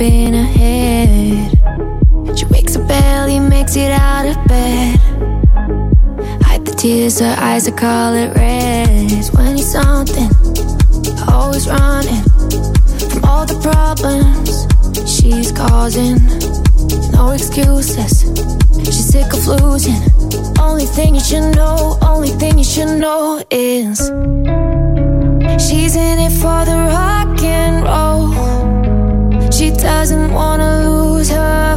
in her head. She wakes up barely, makes it out of bed. Hide the tears, her eyes are colored red. When you're something, always running from all the problems she's causing. No excuses, she's sick of losing. Only thing you should know, only thing you should know is she's in it for the rock and roll. She doesn't wanna lose her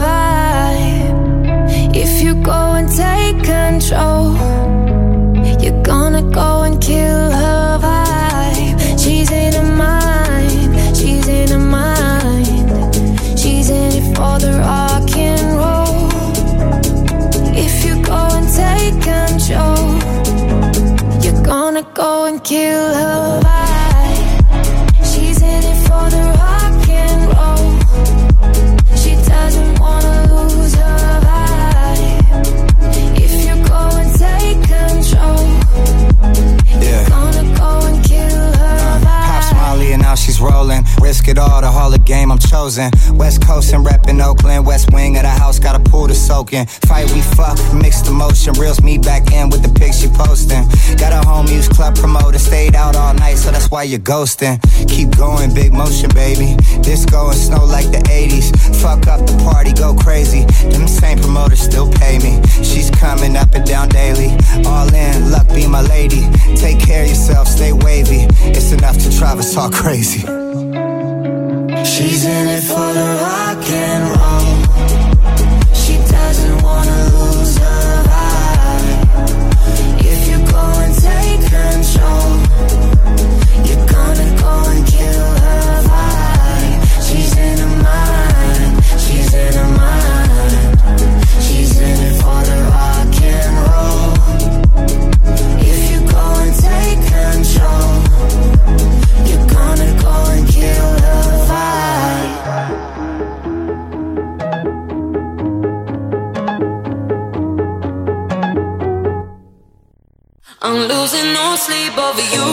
vibe. If you go and take control, you're gonna go and kill her vibe. She's in her mind, she's in her mind. She's in it for the rock and roll. If you go and take control, you're gonna go and kill her vibe. She's in it for the rock and roll. She doesn't wanna lose her vibe. If you go and take control, you're gonna go and kill her vibe. Pop Molly and now she's rolling. Risk it all, the Hall of Game, I'm chosen. West Coast and reppin' Oakland. West wing of the house, got a pool to soak in. Fight, we fuck, mixed emotion. Reels me back in with the pics she posting. Got a home use club promoter. Stayed out all night, so that's why you're ghosting. Keep going, big motion, baby. Disco and snow like the 80s. Fuck up the party, go crazy. Them same promoters still pay me. She's coming up and down daily. All in, luck be my lady. Take care of yourself, stay wavy. It's enough to drive us all crazy. She's in it for the rock and roll. She doesn't wanna lose her vibe. If you go and take control, you're gonna go and kill her vibe. She's in her mind, she's in her mind. She's in it for the rock and roll. If you go and take control, you're gonna go and kill her vibe. I'm losing no sleep over you.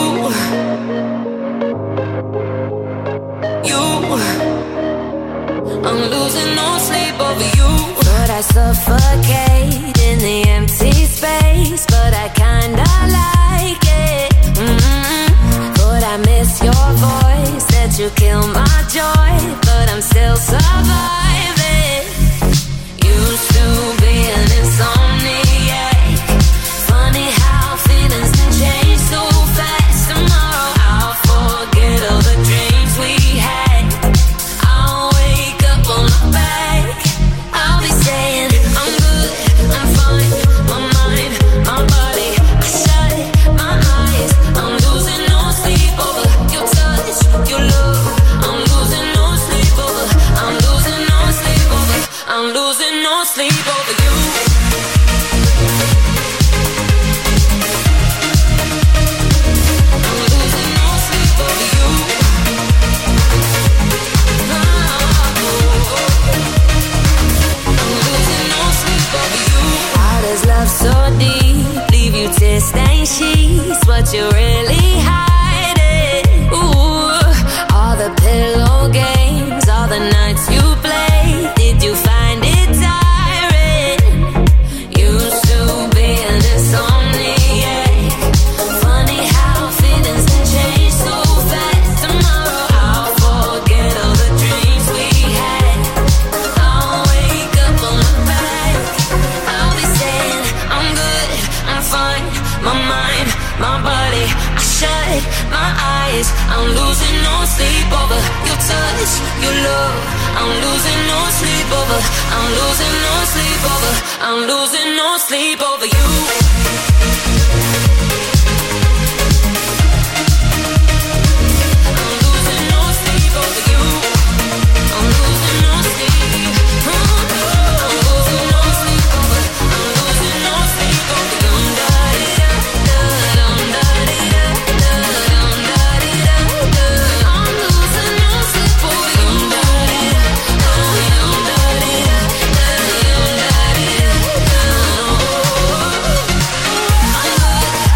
I'm losing no sleep over you. But I suffocate in the empty space, but I kinda like it. But I miss your voice, that you kill my joy, but I'm still surviving. Used to be an insomniac. Funny how feelings can change so fast. Tomorrow I'll forget all the dreams we had. I'll wake up on my back. I'll be saying I'm good, I'm fine. My mind, my body, I shut my eyes. I'm losing no sleep over your touch, your love. I'm losing no sleep over. I'm losing no sleep over. I'm losing no sleep over you. So deep, leave you to stain sheets, what you really hiding. Ooh, all the pillow games, all the nights you played, did you find it tiring? Used to be an insomniac. Funny how feelings can change so fast. Tomorrow I'll forget all the dreams we had. I'll wake up on my back. I'll be saying I'm good, I'm fine. My mind, my body, I shut my eyes. I'm losing no sleep over your touch, your love. I'm losing no sleep over. I'm losing no sleep over. I'm losing no sleep over you. I'm losing no sleep over you. I'm losing no sleep. I'm losing no sleep over. I'm losing no sleep over you. I'm losing no sleep over you. I'm good.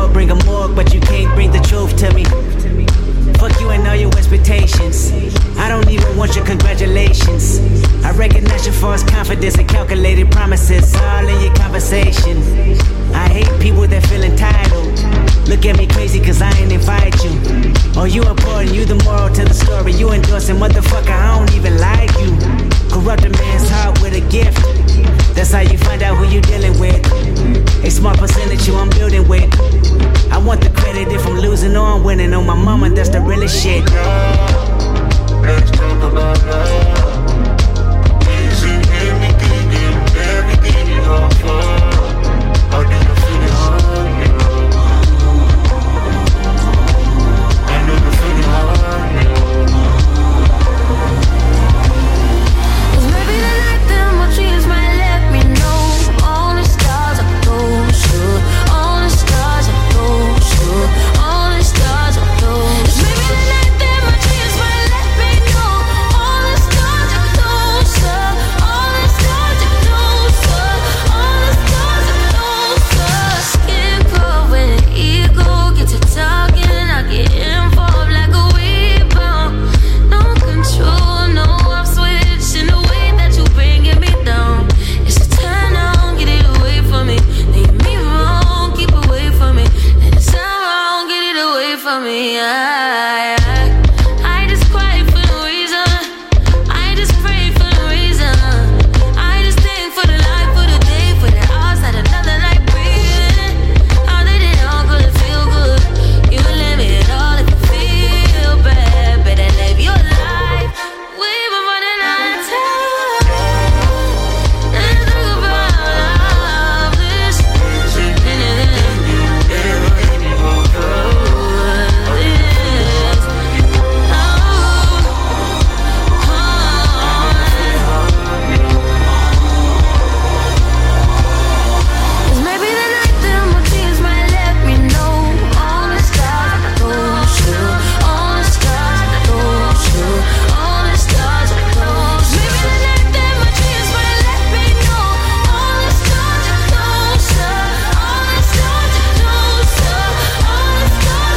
more, bring a morgue, but you can't bring the truth to me. Fuck you and all your expectations. I don't even want your congratulations. I recognize your false confidence and calculated promises all in your conversation. I hate people that feel entitled. Look at me crazy cause I ain't invite you. Oh, you important, you the moral to the story. You endorsing, motherfucker, I don't even like you. Corrupt a man's heart with a gift. That's how you find out who you dealing with. A small percentage you I'm building with. I want the credit if I'm losing or I'm winning. On my mama, that's the realest shit. Let's talk about love. Easy, everything you offer. How do you feel it on you? I know you feel it on you. Cause maybe the night that my dreams might let me know. All the stars are closer. All the stars are closer. All the stars are closer. Maybe the night that my dreams might let me know. All the stars are closer. All the stars are closer. All the stars are closer. Skin cold when the ego gets to talking. I get involved like a weed bomb. No control, no off switch in the way that you bringing me down. It's a turn on, get it away from me. Leave me wrong, keep away from me. And it's wrong, get it away from me. I just cry for no reason. I just pray for no reason. I just think for the life, for the day, for the outside, another night breathing. All that it all gonna feel good. You let me at all if you feel bad. Better live your life. We've been running out of time. Let's talk about love. This Cause maybe the night that my dreams might let me know. All the stars are closer. All the stars are closer. All the stars are closer. Maybe the night that my dreams might let me know. All the stars are closer. All the stars are closer. All the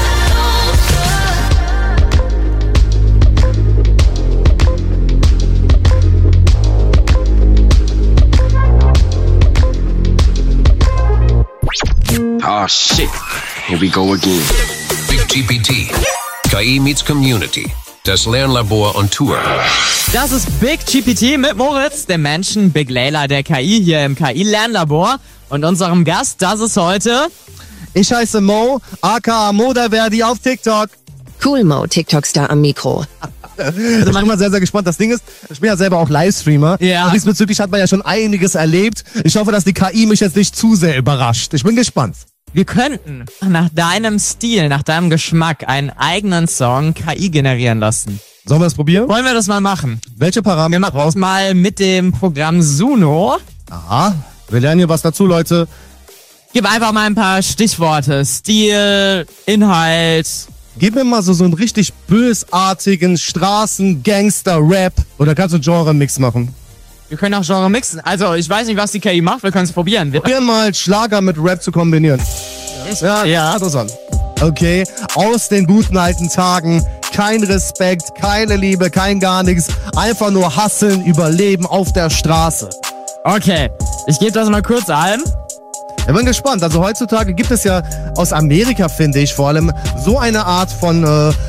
Ah, shit. Here we go again. Big GPT. KI meets Community. Das Lernlabor on Tour. Das ist Big GPT mit Moritz, dem Menschen, Big Layla der KI hier im KI-Lernlabor. Und unserem Gast, das ist heute... Ich heiße Mo, aka Moderverdi auf TikTok. Cool Mo, TikTok-Star am Mikro. Also bin ich mal sehr, sehr gespannt. Das Ding ist, ich bin ja selber auch Livestreamer. Ja. Und diesbezüglich hat man ja schon einiges erlebt. Ich hoffe, dass die KI mich jetzt nicht zu sehr überrascht. Ich bin gespannt. Wir könnten nach deinem Stil, nach deinem Geschmack einen eigenen Song KI generieren lassen. Sollen wir das probieren? Wollen wir das mal machen? Welche Parameter Wir machen mal mit dem Programm Suno. Aha, wir lernen hier was dazu, Leute. Gib einfach mal ein paar Stichworte. Stil, Inhalt. Gib mir mal so einen richtig bösartigen Straßen-Gangster-Rap. Oder kannst du einen Genre-Mix machen? Wir können auch Genre mixen. Also, ich weiß nicht, was die KI macht. Wir können es probieren. Probieren mal Schlager mit Rap zu kombinieren. Ja, interessant. Okay, aus den guten alten Tagen. Kein Respekt, keine Liebe, kein gar nichts. Einfach nur hasseln, überleben auf der Straße. Okay, ich gebe das mal kurz ein. Ich bin gespannt. Also heutzutage gibt es ja aus Amerika, finde ich, vor allem so eine Art von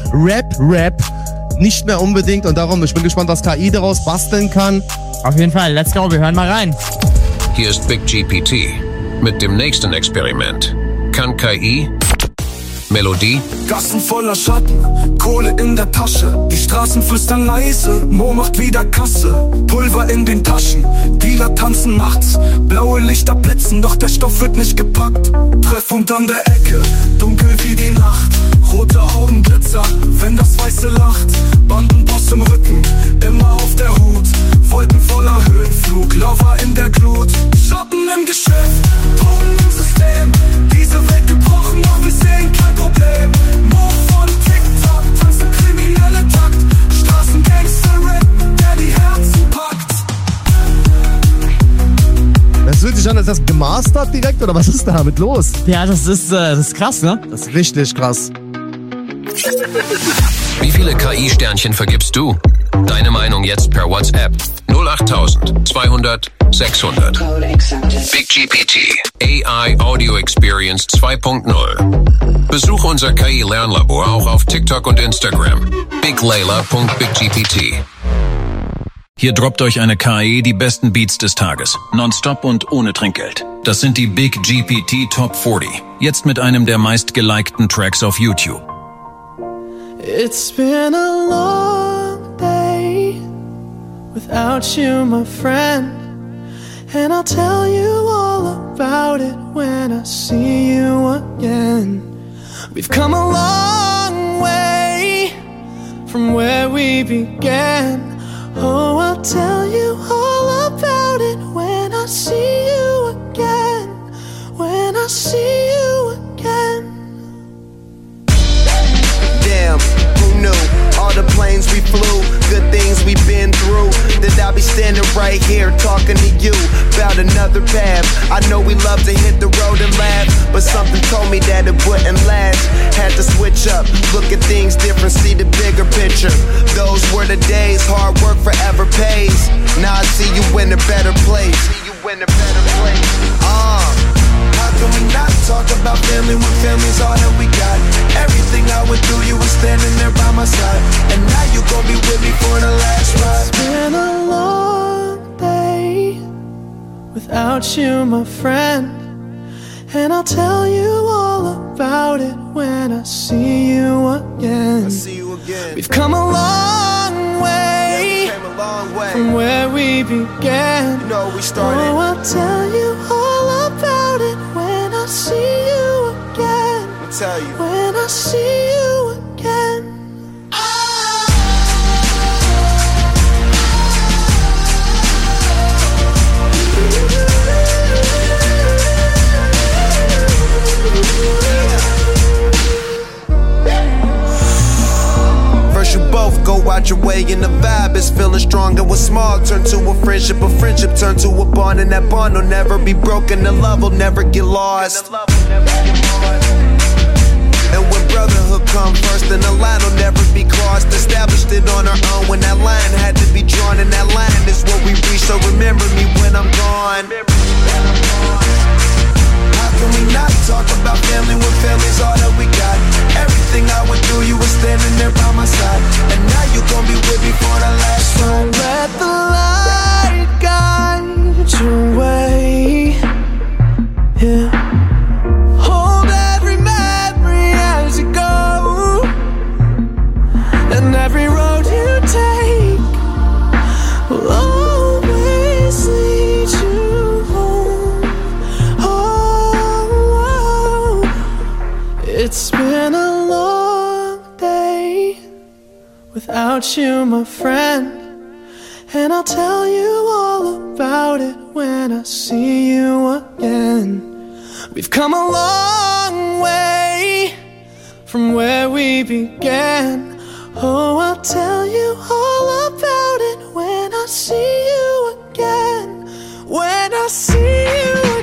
Rap nicht mehr unbedingt. Und darum, ich bin gespannt, was KI daraus basteln kann. Auf jeden Fall, let's go, wir hören mal rein. Hier ist Big GPT mit dem nächsten Experiment. Kann KI Melodie? Gassen voller Schatten, Kohle in der Tasche. Die Straßen flüstern leise, Mo macht wieder Kasse. Pulver in den Taschen, Dealer tanzen nachts. Blaue Lichter blitzen, doch der Stoff wird nicht gepackt. Treffpunkt an der Ecke, dunkel wie die Nacht. Rote Augen Blitzer, wenn das Weiße lacht. Bandenboss im Rücken, immer auf der Hut. Wolken voller Höhenflug, Laufer in der Glut. Shoppen im Geschäft, Drogen im System. Diese Welt gebrochen, doch wir sehen kein Problem. Mo von TikTok, tanzt der kriminelle Takt. Straßengangster-Rap, der die Herzen packt. Das fühlt sich an, als das gemastert direkt oder was ist damit los? Ja, das ist krass, ne? Das ist richtig krass. Wie viele KI-Sternchen vergibst du? Deine Meinung jetzt per WhatsApp 08000 200 600. Big GPT AI Audio Experience 2.0. Besuche unser KI-Lernlabor auch auf TikTok und Instagram. biglayla.biggpt. Hier droppt euch eine KI die besten Beats des Tages. Nonstop und ohne Trinkgeld. Das sind die Big GPT Top 40. Jetzt mit einem der meistgelikten Tracks auf YouTube. It's been a long day without you, my friend. And I'll tell you all about it when I see you again. We've come a long way from where we began. Oh, I'll tell you all about it when I see you again. When I see you again. Damn, who knew? All the planes we flew, good things we've been through. That I'll be standing right here talking to you about another path. I know we love to hit the road and laugh, but something told me that it wouldn't last. Had to switch up, look at things different, see the bigger picture. Those were the days, hard work forever pays. Now I see you in a better place. How can we not talk about family when family's all that we got? Everything I went through, you were standing there by my side. And now you gon' be with me for the last ride. It's been a long day without you, my friend. And I'll tell you all about it when I see you again. We've come a long way, from where we began. You know we started. Oh, I'll tell you all about it when I see you again. I'll tell you. When I see you again. First you both go out your way and the vibe is feeling strong. And what's small turn to a friendship turn to a bond. And that bond will never be broken, the love will never get lost. And when brotherhood come first, then the line will never be crossed. Established it on our own when that line had to be drawn. And that line is what we reach, so remember me when I'm gone. How can we not talk about family when family's all that we got? Everything I went through, you were standing there by my side. And now you gon' be with me for the last ride. So let the light guide your way. Yeah. Hold every memory as you go. And every road you take will always lead you home. It's been a long day without you, my friend. And I'll tell you all about it when I see you again. We've come a long way from where we began. Oh, I'll tell you all about it when I see you again. When I see you again.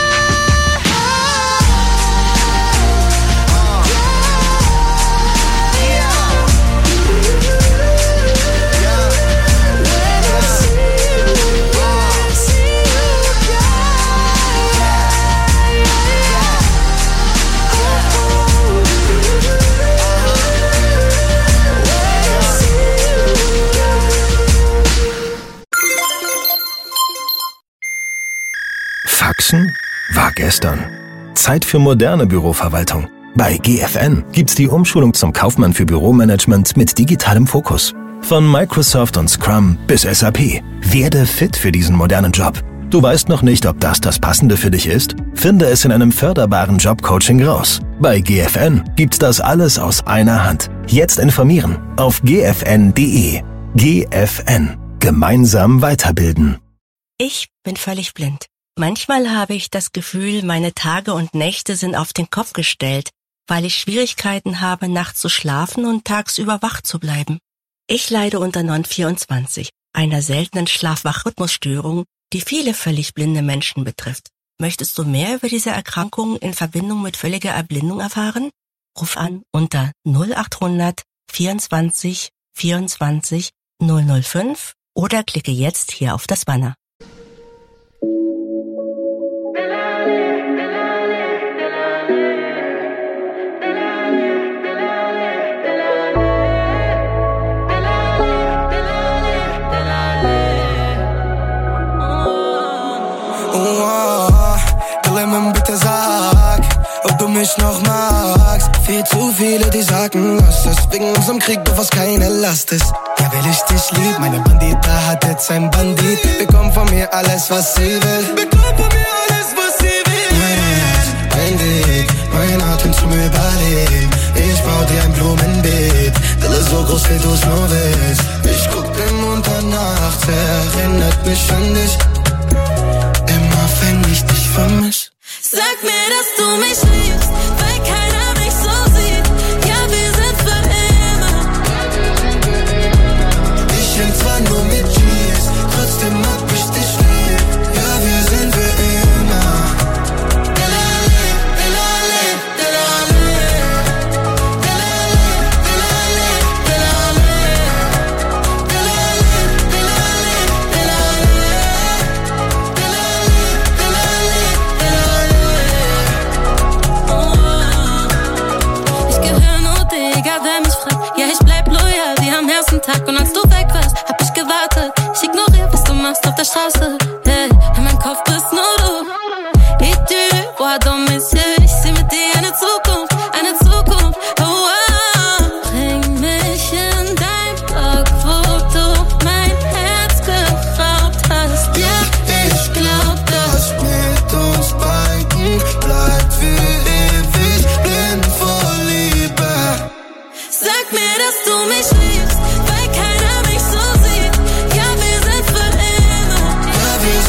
Faxen war gestern. Zeit für moderne Büroverwaltung. Bei GFN gibt's die Umschulung zum Kaufmann für Büromanagement mit digitalem Fokus. Von Microsoft und Scrum bis SAP. Werde fit für diesen modernen Job. Du weißt noch nicht, ob das Passende für dich ist? Finde es in einem förderbaren Jobcoaching raus. Bei GFN gibt's das alles aus einer Hand. Jetzt informieren auf gfn.de. GFN. Gemeinsam weiterbilden. Ich bin völlig blind. Manchmal habe ich das Gefühl, meine Tage und Nächte sind auf den Kopf gestellt, weil ich Schwierigkeiten habe, nachts zu schlafen und tagsüber wach zu bleiben. Ich leide unter NON24, einer seltenen Schlaf-Wach-Rhythmusstörung, die viele völlig blinde Menschen betrifft. Möchtest du mehr über diese Erkrankung in Verbindung mit völliger Erblindung erfahren? Ruf an unter 0800 24 24 005 oder klicke jetzt hier auf das Banner. Bitte sag, ob du mich noch magst. Viel zu viele, die sagen, lass es. Wegen unserem Krieg, du was keine Last ist. Ja, will ich dich lieb, meine Bandita hat jetzt ein Bandit. Bekomm von mir alles, was sie will. Bekomm von mir alles, was sie will. Mein Herz, mein Weg, mein Atem zum Überleben. Ich bau dir ein Blumenbeet. Wille so groß, wie du's nur willst. Ich guck den Mond an nachts, erinnert mich an dich. Immer wenn ich dich vermiss. Sag mir, dass du mich liebst, weil keiner mich so sieht. Ja, wir sind für immer. Ich häng zwar nur mit G's, trotzdem hab ich dich lieb. Ja, wir sind für immer. Delale, delale, delale. Delale, delale, delale. Delale, delale, delale. Tag und als du weg warst, hab ich gewartet. Ich ignoriere, was du machst auf der Straße. Hey, in meinem Kopf bist nur du. Et tu vois dans mes yeux, ich seh mit dir eine Zukunft, eine Zukunft. Oh, oh. Bring mich in dein Block, wo du mein Herz geraubt hast. Ja, ich glaub, das mit uns beiden bleibt für ewig blind vor Liebe. Sag mir, dass du mich liebst, weil keiner mich so sieht. Ja, wir sind für immer. Ja, wir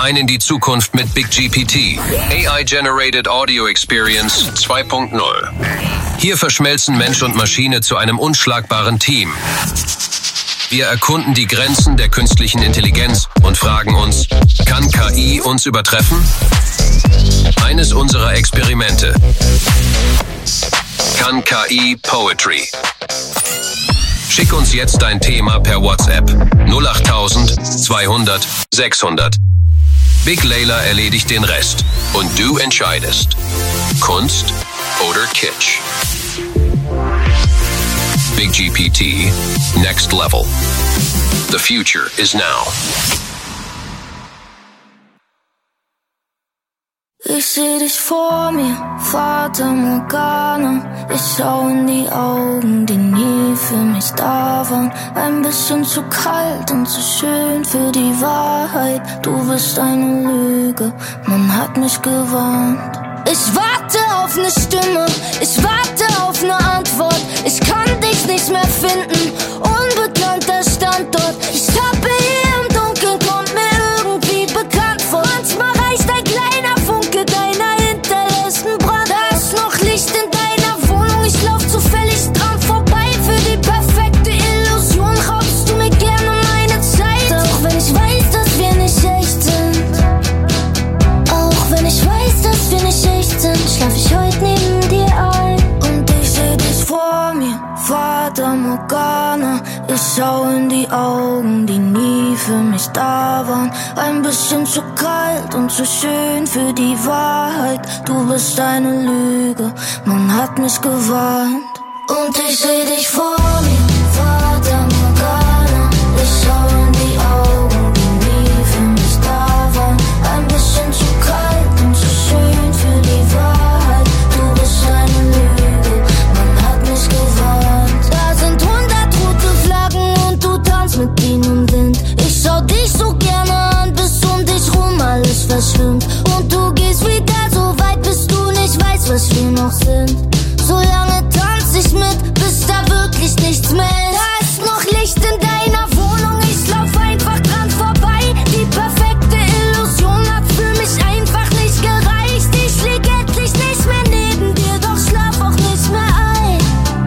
ein in die Zukunft mit Big GPT. AI-Generated Audio Experience 2.0. Hier verschmelzen Mensch und Maschine zu einem unschlagbaren Team. Wir erkunden die Grenzen der künstlichen Intelligenz und fragen uns, kann KI uns übertreffen? Eines unserer Experimente. Kann KI Poetry? Schick uns jetzt dein Thema per WhatsApp 08000 200 600. Big Layla erledigt den Rest und du entscheidest. Kunst oder Kitsch? Big GPT, next level. The future is now. Ich seh dich vor mir, Fata Morgana. Ich schau in die Augen, die nie für mich da waren. Ein bisschen zu kalt und zu schön für die Wahrheit. Du bist eine Lüge, man hat mich gewarnt. Ich warte auf ne Stimme, ich warte auf ne Antwort. Ich kann dich nicht mehr finden, unbekannter Standort. Ich tappe hier im Dunkeln, kommt mir irgendwie bekannt vor. Manchmal reicht ein kleiner Funke deiner hinterlässten Brand. Da ist noch Licht in deiner Wohnung, ich lauf zufällig dran vorbei. Für die perfekte Illusion raubst du mir gerne meine Zeit. Auch wenn ich weiß, dass wir nicht echt sind. Auch wenn ich weiß, dass wir nicht echt sind, schlaf ich heute neben dir ein. Und ich seh dich vor mir, Fata Morgana. Ich schau in die Augen, die nie für mich da waren. Ein bisschen zu kalt und zu schön für die Wahrheit. Du bist eine Lüge, man hat mich gewarnt. Und ich seh dich vor mir, Fata Morgana. Ich schau in die Augen, die nie für mich da waren. Ein bisschen zu kalt und zu schön für die Wahrheit. Du bist eine Lüge, man hat mich gewarnt. Da sind 100 rote Flaggen und du tanzt mit ihnen im Wind. Ich schau dich so gerne an, bis um dich rum alles verschwimmt. Und du gehst wieder so weit, bis du nicht weißt, was wir noch sind. So lange tanz ich mit, bis da wirklich nichts mehr ist. Da ist noch Licht in deiner Wohnung, ich lauf einfach dran vorbei. Die perfekte Illusion hat für mich einfach nicht gereicht. Ich lieg endlich nicht mehr neben dir, doch schlaf auch nicht mehr ein.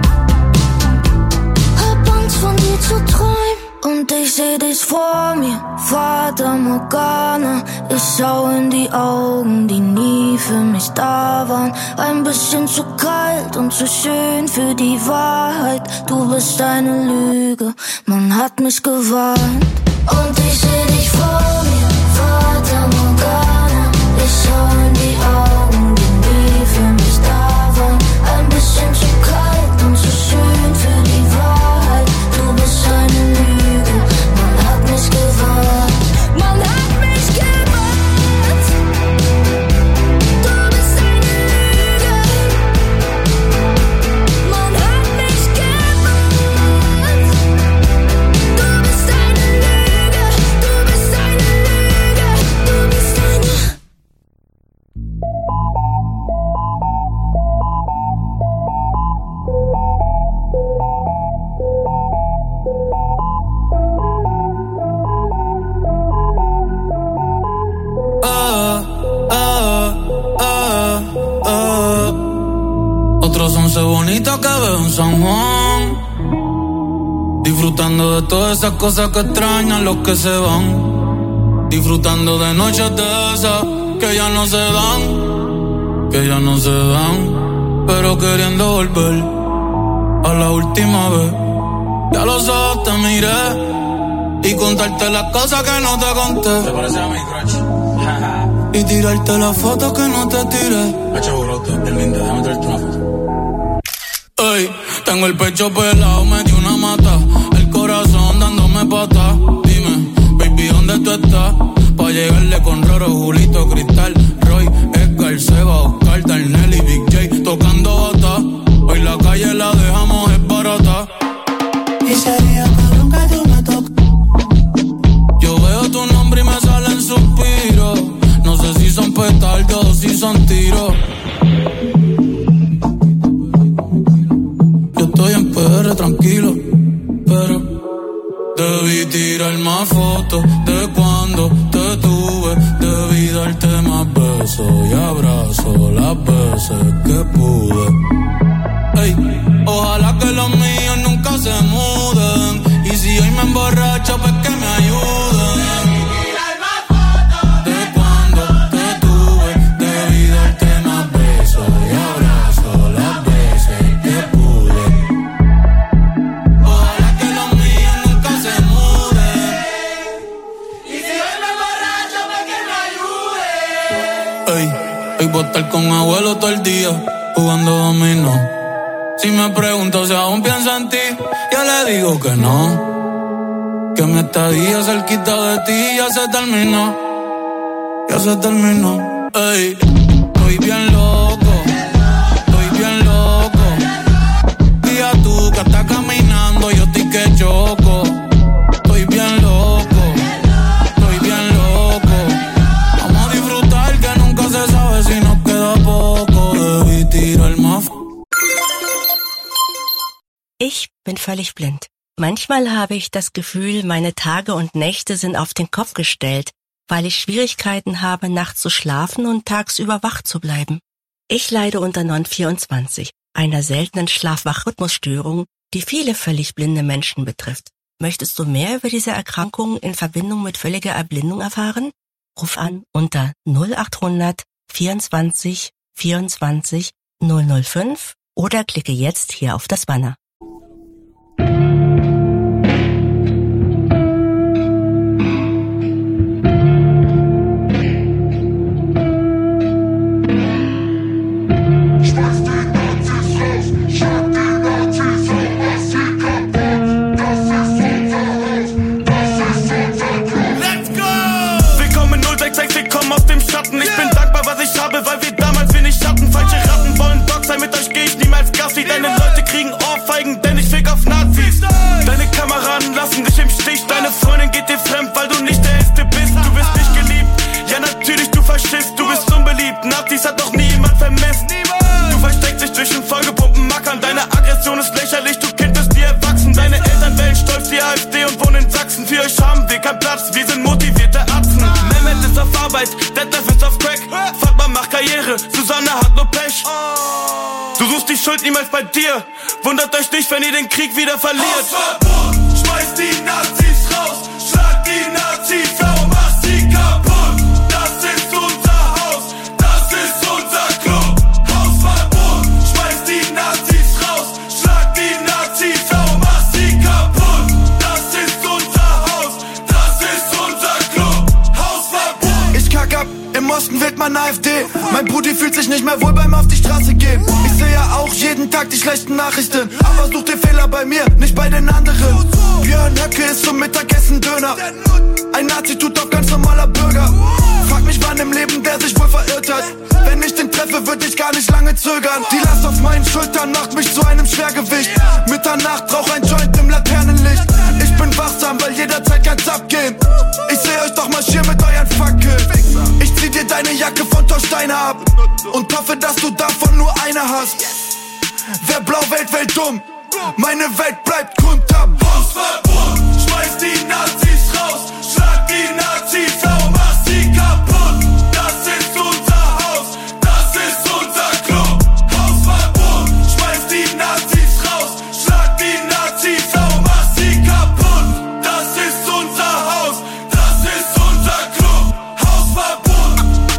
Hab Angst von dir zu träumen. Und ich seh dich vor mir, Fata Morgana. Ich schau in die Augen, die nie für mich da waren. Ein bisschen zu kalt und zu schön für die Wahrheit. Du bist eine Lüge, man hat mich gewarnt. Und ich seh dich vor mir, Fata Morgana. Ich schau in die Augen, die nie für mich da waren. Ein bisschen zu kalt und zu schön für die Wahrheit. Du bist eine Lüge, man hat mich gewarnt. Man hat mich gewarnt. Du bist eine Lüge. Man hat mich gewarnt. Du bist eine Lüge. Du bist eine Lüge. Du bist eine. Otros 11 bonitos que veo en San Juan, disfrutando de todas esas cosas que extrañan los que se van, disfrutando de noches de esas que ya no se dan, que ya no se dan, pero queriendo volver a la última vez. Ya los ojos te miré y contarte las cosas que no te conté. ¿Te parece a mi crush? Y tirarte las fotos que no te tiré. Hacho brote, el lindo, déjame traerte una foto. Ey, tengo el pecho pelado, me dio una mata. El corazón dándome pata. Dime, baby, ¿dónde tú estás? Pa' llegarle con Roro, Julito, Cristal, Roy, Edgar, Seba, Oscar, Darnell y Big J tocando bata. Hoy la calle la dejamos es barata. Y sería cabrón que tú me toques. Yo veo tu nombre y me salen suspiros. No sé si son petardos o si son tiros. Yo estoy en PR tranquilo, pero Debí tirar más fotos de cuando te tuve. Debí darte más besos y abrazos las veces que pude. Ey, ojalá que los míos nunca se muden. Y si hoy me emborracho, pues que me ayuden. De cuando te tuve, debí darte más besos y abrazos las veces que pude. Ojalá que los míos nunca se muden. Y si hoy me emborracho, pues que me ayuden. Ey, hoy voy a estar con abuelo todo el día jugando dominó. Si me pregunto si aún pienso en ti, yo le digo que no. Que mi estadía cerquita de ti ya se terminó. Ya se terminó. Ey, estoy bien loco. Estoy bien loco. Día tú que estás caminando, yo estoy que choco. Estoy bien loco. Estoy bien loco. Vamos a disfrutar que nunca se sabe si nos queda poco. Debí tirar más. Ich bin völlig blind. Manchmal habe ich das Gefühl, meine Tage und Nächte sind auf den Kopf gestellt, weil ich Schwierigkeiten habe, nachts zu schlafen und tagsüber wach zu bleiben. Ich leide unter Non-24, einer seltenen Schlaf-Wach-Rhythmusstörung, die viele völlig blinde Menschen betrifft. Möchtest du mehr über diese Erkrankung in Verbindung mit völliger Erblindung erfahren? Ruf an unter 0800 24 24 005 oder klicke jetzt hier auf das Banner. Ich bin dankbar, was ich habe, weil wir damals wenig hatten. Falsche Ratten wollen Dog sein, mit euch geh ich niemals Gassi. Deine Leute kriegen Ohrfeigen, denn ich fick auf Nazis. Deine Kameraden lassen dich im Stich. Deine Freundin geht dir fremd, weil du nicht der Erste bist. Du bist nicht geliebt, ja natürlich, du Faschist. Du bist unbeliebt, Nazis hat noch nie jemand vermisst. Du versteckst dich zwischen vollgepumpten Mackern. Deine Aggression ist lächerlich, du Kind bist wie erwachsen. Deine Eltern wählen stolz die AfD und wohnen in Sachsen. Für euch haben wir keinen Platz, wir sind motivierte Atzen. Mehmet ist auf Arbeit, Detlef ist auf Crack. Fatma macht Karriere, Susanne hat nur Pech. Du suchst die Schuld niemals bei dir. Wundert euch nicht, wenn ihr den Krieg wieder verliert. Hausverbot, schmeiß die Nazis raus. Schlag die Nazis auf, mach sie kaputt. Das ist unser Haus, das ist unser Club. Hausverbot, schmeiß die Nazis raus. Schlag die Nazis auf, mach sie kaputt. Das ist unser Haus, das ist unser Club. Hausverbot. Ich kack ab, im Osten wählt man AfD. Mein Brudi fühlt sich nicht mehr wohl beim auf die Straße gehen. Ich sehe ja auch jeden Tag die schlechten Nachrichten. Aber such den Fehler bei mir, nicht bei den anderen. Björn Höcke ist zum Mittagessen Döner. Ein Nazi tut auf ganz normaler Bürger. Frag mich, wann im Leben der sich wohl verirrt hat. Wenn ich den treffe, würde ich gar nicht lange zögern. Die Last auf meinen Schultern macht mich zu einem Schwergewicht. Mitternacht rauch ein Joint im Laternenlicht. Ich bin wachsam, weil jederzeit kann's abgehen. Ich seh euch doch marschieren mit euren Fackeln. Ich zieh dir deine Jacke von Torsteiner ab und hoffe, dass du davon nur eine hast. Wer blau wählt, wählt dumm. Meine Welt bleibt kunterb. Hausverbot, schmeiß die Nazis raus. Schlag die Nazis auf, mach sie kaputt. Das ist unser Haus, das ist unser Club. Hausverbot, schmeiß die Nazis raus. Schlag die Nazis auf, mach sie kaputt. Das ist unser Haus, das ist unser Club. Hausverbot.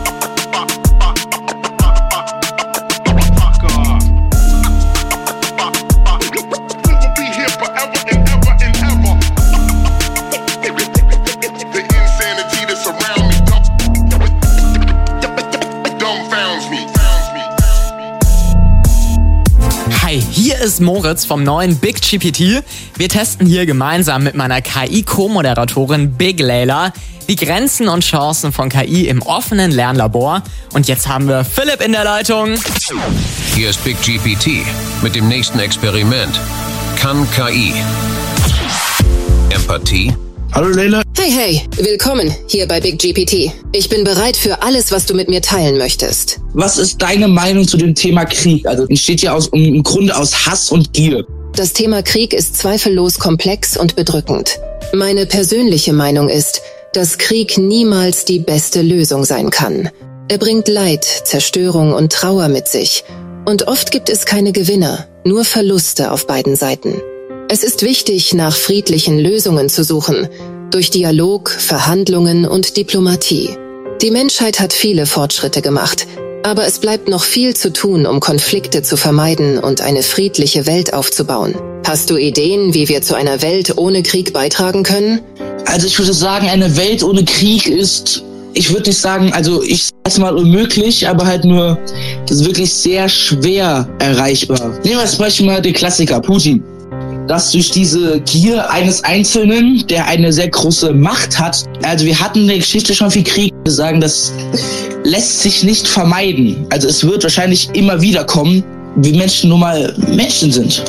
Hi, hier ist Moritz vom neuen Big GPT. Wir testen hier gemeinsam mit meiner KI-Co-Moderatorin Big Layla die Grenzen und Chancen von KI im offenen Lernlabor. Und jetzt haben wir Philipp in der Leitung. Hier ist Big GPT mit dem nächsten Experiment. Kann KI Empathie? Hallo Leila. Hey, willkommen hier bei Big GPT. Ich bin bereit für alles, was du mit mir teilen möchtest. Was ist deine Meinung zu dem Thema Krieg? Also entsteht ja im Grunde aus Hass und Gier. Das Thema Krieg ist zweifellos komplex und bedrückend. Meine persönliche Meinung ist, dass Krieg niemals die beste Lösung sein kann. Er bringt Leid, Zerstörung und Trauer mit sich. Und oft gibt es keine Gewinner, nur Verluste auf beiden Seiten. Es ist wichtig, nach friedlichen Lösungen zu suchen, durch Dialog, Verhandlungen und Diplomatie. Die Menschheit hat viele Fortschritte gemacht, aber es bleibt noch viel zu tun, um Konflikte zu vermeiden und eine friedliche Welt aufzubauen. Hast du Ideen, wie wir zu einer Welt ohne Krieg beitragen können? Also ich würde sagen, eine Welt ohne Krieg ist, ich würde nicht sagen, also ich sage mal unmöglich, aber halt nur, das ist wirklich sehr schwer erreichbar. Nehmen wir zum Beispiel mal den Klassiker Putin. Dass durch diese Gier eines Einzelnen, der eine sehr große Macht hat, also wir hatten in der Geschichte schon viel Krieg, wir sagen, das lässt sich nicht vermeiden. Also es wird wahrscheinlich immer wieder kommen, wie Menschen nun mal Menschen sind.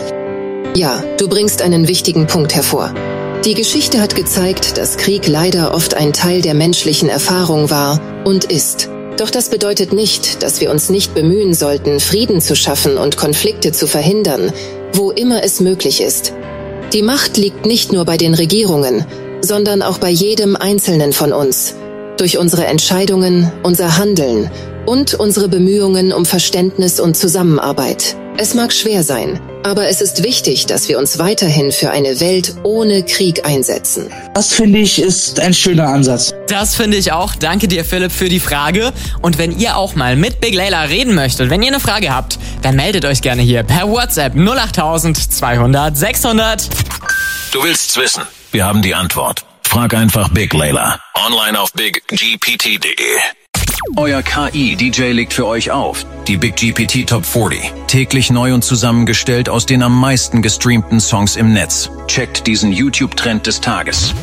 Ja, du bringst einen wichtigen Punkt hervor. Die Geschichte hat gezeigt, dass Krieg leider oft ein Teil der menschlichen Erfahrung war und ist. Doch das bedeutet nicht, dass wir uns nicht bemühen sollten, Frieden zu schaffen und Konflikte zu verhindern, wo immer es möglich ist. Die Macht liegt nicht nur bei den Regierungen, sondern auch bei jedem Einzelnen von uns. Durch unsere Entscheidungen, unser Handeln und unsere Bemühungen um Verständnis und Zusammenarbeit. Es mag schwer sein, aber es ist wichtig, dass wir uns weiterhin für eine Welt ohne Krieg einsetzen. Das finde ich ist ein schöner Ansatz. Das finde ich auch. Danke dir, Philipp, für die Frage. Und wenn ihr auch mal mit Big Layla reden möchtet, wenn ihr eine Frage habt, dann meldet euch gerne hier per WhatsApp 08000 200 600. Du willst's wissen? Wir haben die Antwort. Frag einfach Big Layla. Online auf biggpt.de. Euer KI-DJ legt für euch auf. Die Big GPT Top 40. Täglich neu und zusammengestellt aus den am meisten gestreamten Songs im Netz. Checkt diesen YouTube-Trend des Tages.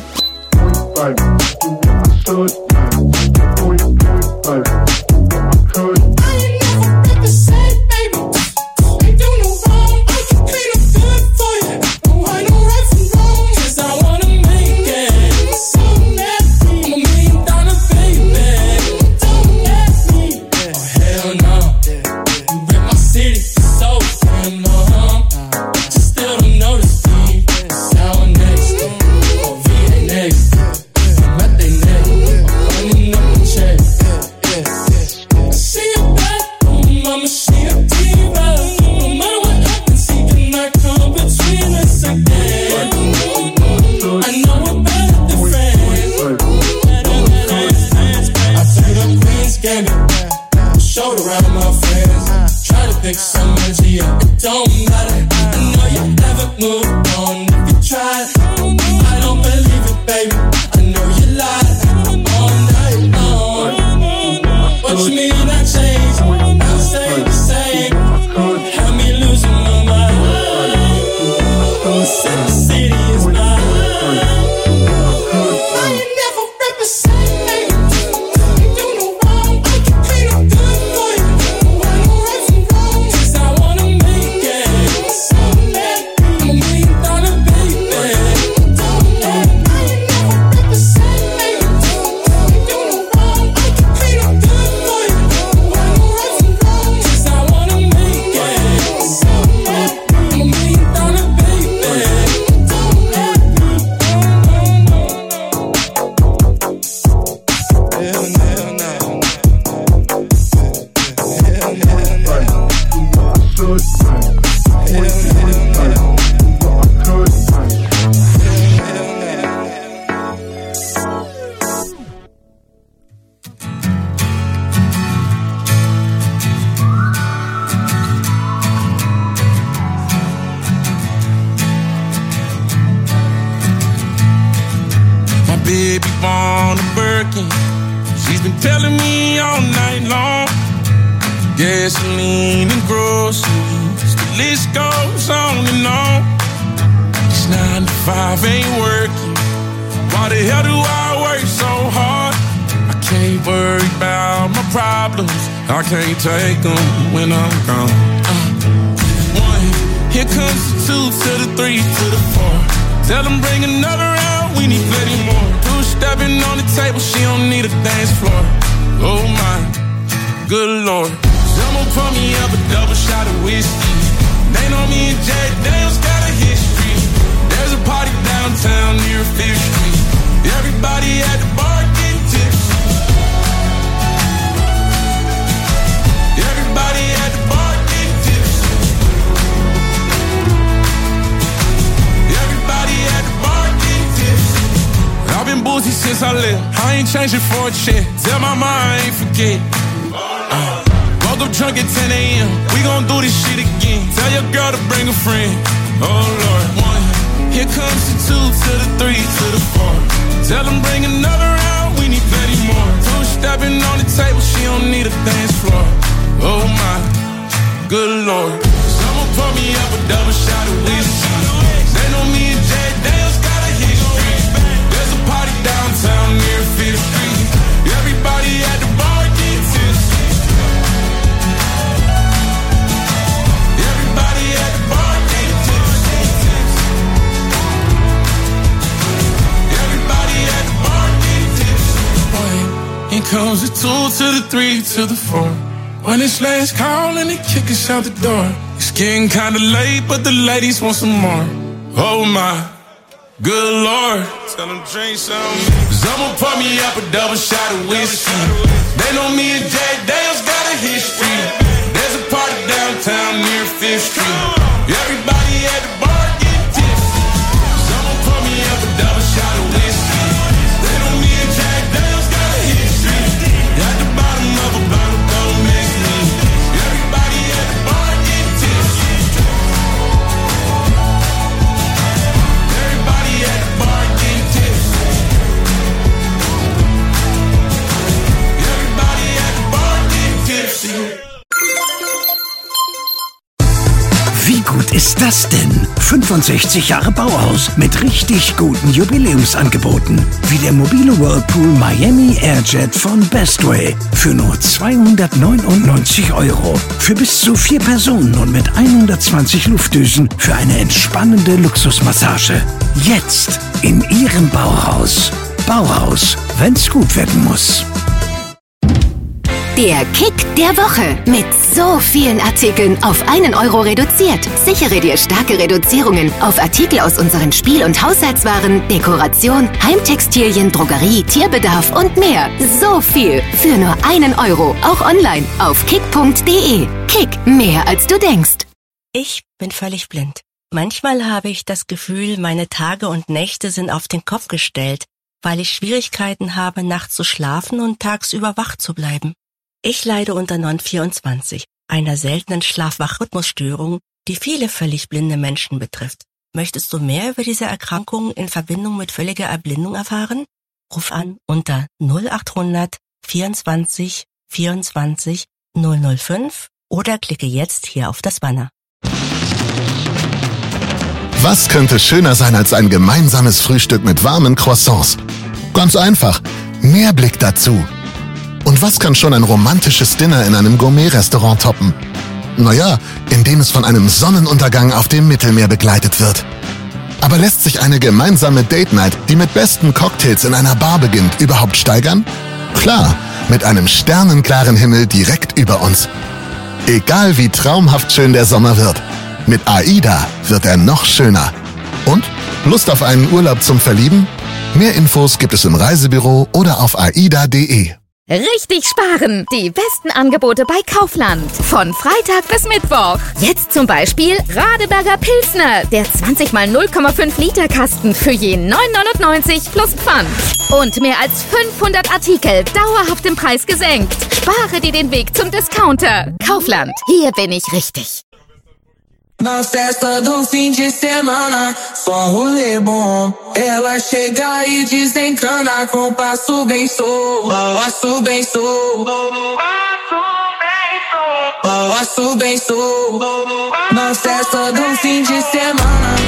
baby want a Birkin. She's been telling me all night long. Gasoline and groceries, the list goes on and on. This 9 to 5 ain't working. Why the hell do I work so hard? I can't worry about my problems. I can't take them when I'm gone. 1, here comes the 2 to the 3 to the 4. Tell them bring another round, we need plenty more. 2 stepping on the table, she don't need a dance floor. Oh my, good Lord. Someone pour me up a double shot of whiskey. They know me and Jack Daniels got a history. There's a party downtown near Fish. since I left. I ain't changing for a check. Tell my mom I ain't forget. Woke up drunk at 10 a.m. We gon' do this shit again. Tell your girl to bring a friend. Oh Lord. 1. Here comes the 2 to the 3 to the 4. Tell them bring another round. We need plenty more. 2 stepping on the table. She don't need a dance floor. Oh my, good Lord. Someone pour me up a double shot of whiskey. They know me and Jay Daniels got a history. There's a party downtown near 5th Street. Everybody at the bar getting tipsy. Everybody at the bar getting tipsy. Everybody at the bar getting tipsy. Here comes the 2 to the 3 to the 4. When it's last call and they kick us out the door. It's getting kinda late, but the ladies want some more. Oh my, good Lord. Tell them drink some. Someone pour me up a double shot of whiskey. They know me and Jay Daniels got a history. There's a party downtown near 5th Street. Everybody at the bar getting tipsy. Someone pour me up a double shot of whiskey. They know me and Jay Daniels got a history. At the bottom of a bottle, don't mix me. Everybody at the bar getting tipsy. Everybody at the bar getting tipsy. Everybody at the bar getting tipsy. Wie gut ist das denn? 65 Jahre Bauhaus mit richtig guten Jubiläumsangeboten. Wie der mobile Whirlpool Miami Airjet von Bestway. Für nur 299 €. Für bis zu 4 Personen und mit 120 Luftdüsen für eine entspannende Luxusmassage. Jetzt in Ihrem Bauhaus. Bauhaus, wenn's gut werden muss. Der Kick der Woche. Mit so vielen Artikeln auf 1 € reduziert. Sichere dir starke Reduzierungen auf Artikel aus unseren Spiel- und Haushaltswaren, Dekoration, Heimtextilien, Drogerie, Tierbedarf und mehr. So viel für nur 1 €. Auch online auf kick.de. Kick, mehr als du denkst. Ich bin völlig blind. Manchmal habe ich das Gefühl, meine Tage und Nächte sind auf den Kopf gestellt, weil ich Schwierigkeiten habe, nachts zu schlafen und tagsüber wach zu bleiben. Ich leide unter NON24, einer seltenen Schlaf-Wach-Rhythmusstörung, die viele völlig blinde Menschen betrifft. Möchtest du mehr über diese Erkrankung in Verbindung mit völliger Erblindung erfahren? Ruf an unter 0800 24 24 005 oder klicke jetzt hier auf das Banner. Was könnte schöner sein als ein gemeinsames Frühstück mit warmen Croissants? Ganz einfach, mehr Blick dazu. Und was kann schon ein romantisches Dinner in einem Gourmet-Restaurant toppen? Naja, indem es von einem Sonnenuntergang auf dem Mittelmeer begleitet wird. Aber lässt sich eine gemeinsame Date-Night, die mit besten Cocktails in einer Bar beginnt, überhaupt steigern? Klar, mit einem sternenklaren Himmel direkt über uns. Egal wie traumhaft schön der Sommer wird, mit AIDA wird er noch schöner. Und? Lust auf einen Urlaub zum Verlieben? Mehr Infos gibt es im Reisebüro oder auf aida.de. Richtig sparen! Die besten Angebote bei Kaufland. Von Freitag bis Mittwoch. Jetzt zum Beispiel Radeberger Pilsner. Der 20 mal 0,5 Liter Kasten für je 9,99 plus Pfand. Und mehr als 500 Artikel dauerhaft im Preis gesenkt. Spare dir den Weg zum Discounter. Kaufland. Hier bin ich richtig. Na festa do fim de semana, só rolê bom. Ela chega e desencana com passo bem solto, passo bem solto, passo bem solto. Na festa do fim de semana.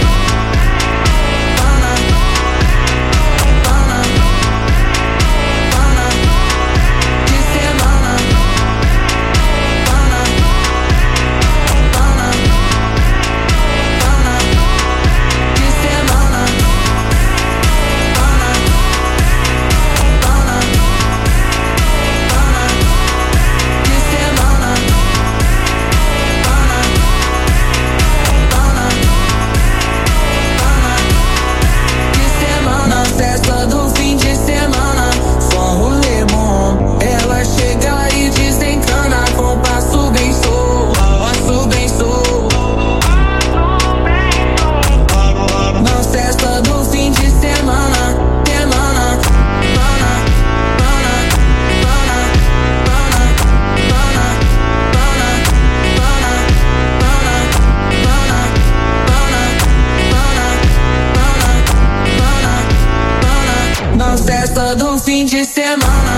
festa do fim de semana.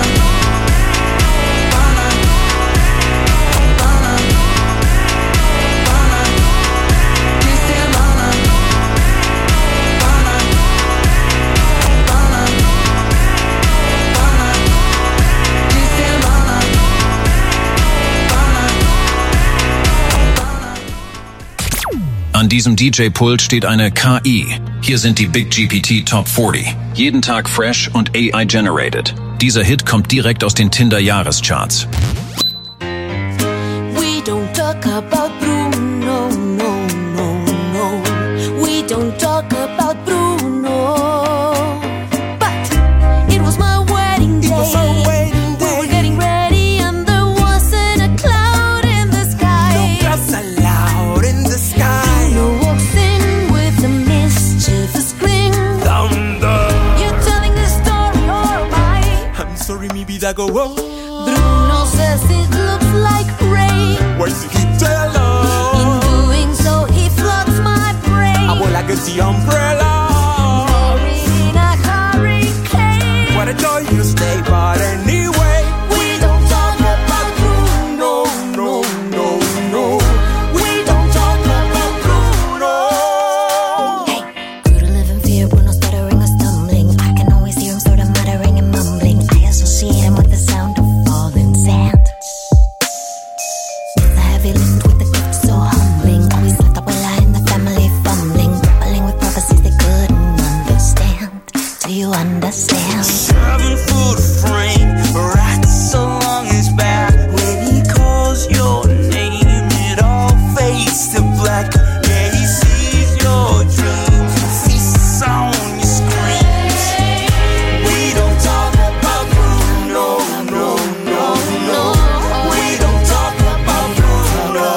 An diesem DJ-Pult steht eine KI. Hier sind die Big GPT Top 40. Jeden Tag fresh und AI-generated. Dieser Hit kommt direkt aus den Tinder-Jahrescharts. We don't talk about Bruno, no, no, no. We don't talk about Bruno. But it was my wedding day. We were getting ready and there wasn't a cloud in the sky. No clouds allowed in the sky. Bruno walks in with a mischievous grin. Thunder. You're telling the story or am I? I'm sorry, maybe that go wrong. Bruno says it looks like rain. Why is he tell us? In doing so, he floods my brain. I will like a the umbrella. Buried in a hurricane. What a joy you stay, but anyway, we don't talk about Bruno, no, no, no. We don't talk about Bruno. Hey, grew to live in fear, Bruno stuttering or stumbling. I can always hear him sort of muttering and mumbling. I associate him with the sound of falling sand. It's a heavy lift with a gift so humbling. Always left abuela in the family fumbling, grappling with prophecies they couldn't understand. Do you understand? 7 foot frame, rats along his back. When he calls your name, it all fades to black. Yeah, he sees your dreams, feasts on your screams. We don't talk about Bruno, no, no, no. We don't talk about Bruno.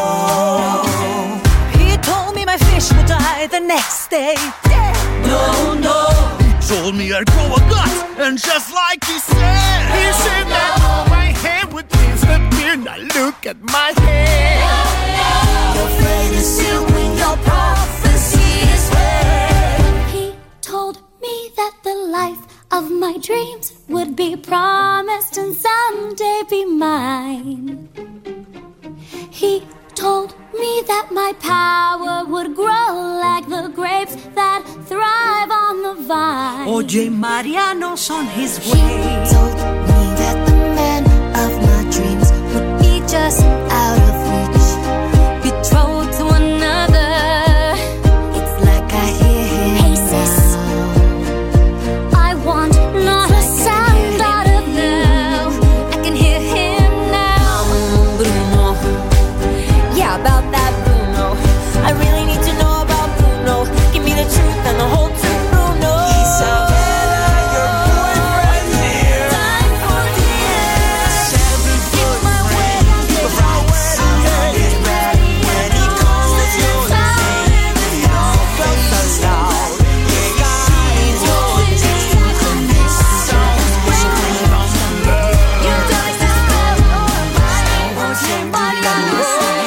He told me my fish would die the next day. No, no. Told me I'd grow a gut, and just like he said, that my hair would disappear. Now look at my hair. Your fate is sealed when your prophecy is read. He told me that the life of my dreams would be promised and someday be mine. He told me that my power would grow like the grapes that thrive on the vine. Oye, Mariano's on his He way. told me that the man of my dreams would be just out of reach, betrothed to another. It's like I hear him. Hey sis, I want not a sound out of you. I can hear him now. Bruno, yeah, about that Bruno. I really need to know about Bruno. Give me the truth and the whole truth, Bruno. Isabella, your boyfriend here. Time for the end. 7 foot frame, before wedding day. Get ready when he calls your name. It all felt loud. Yeah, he sees your dreams and this song whispering from the You're telling the story or am I? But I know.